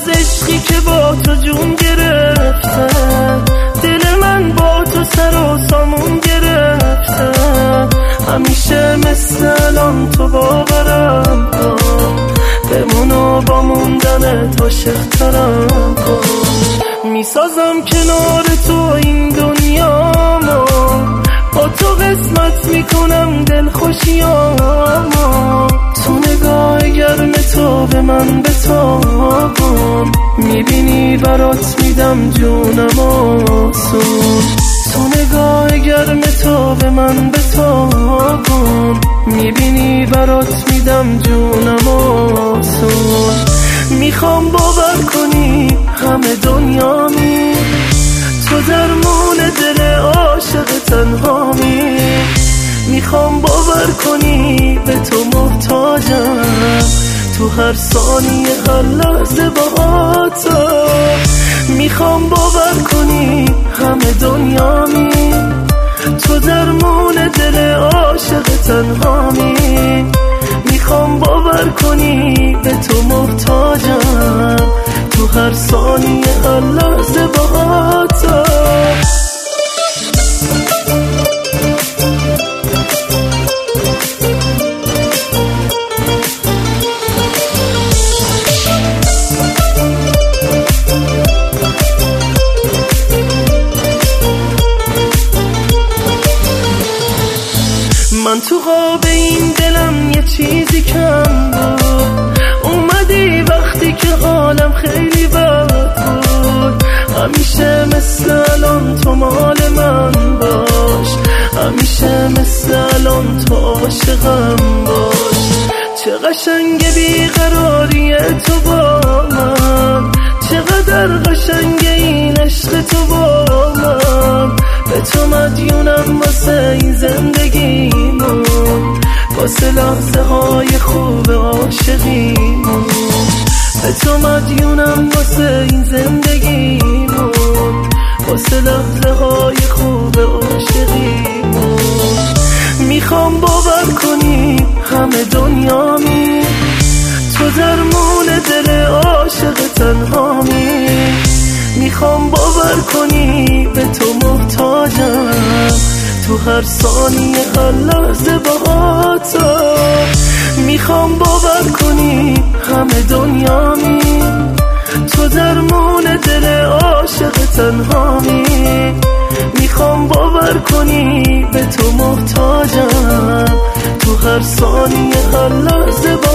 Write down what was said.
عشقی که با تو جون گرفته، دل من با تو سر و سامون گرفته. همیشه مثل الان تو باورم کن، بمونو با موندن تو عاشق‌ترم کن. میسازم کنار تو این دنیامو، با تو قسمت میکنم دل خوشیامو. تو نگاه گرم تو به من بتابون، میبینی برات میدم جونم آسون. تو نگاه گرم تو به من بتابون، میبینی برات میدم جونم آسون. میخوام باور کنی همه دنیامی، تو درمون دل عاشق تنهامی. میخوام باور کنی به تو محتاجم، تو هر ثانیه هر لحظه با تو. میخوام باور کنی همه دنیامی، تو درمون دل عاشق تنهامی. میخوام باور کنی به تو محتاجم، تو هر ثانیه هر لحظه با تو. من تو خواب این دلم یه چیزی کم بود، اومدی وقتی که حالم خیلی بد بود. همیشه مثل الان تو مال من باش، همیشه مثل الان تو عاشقم باش. چه قشنگ بیقراری تو با من، چقدر قشنگ این عشق تو با من. به تو مدیونم واسه این زندگیمون، واسه لحظه های خوب عاشقیمون. به تو مدیونم واسه این زندگیمون، واسه لحظه های خوب عاشقیمون. میخوام باور کنی همه دنیامی، تو درمون دل عاشق تنهامی. میخوام باور کنی به تو محتاجم، تو هر ثانیه هر لحظه با تو. میخوام باور کنی همه دنیامی، تو درمون دل عاشق تنهامی. میخوام باور کنی به تو محتاجم، تو هر ثانیه هر لحظه با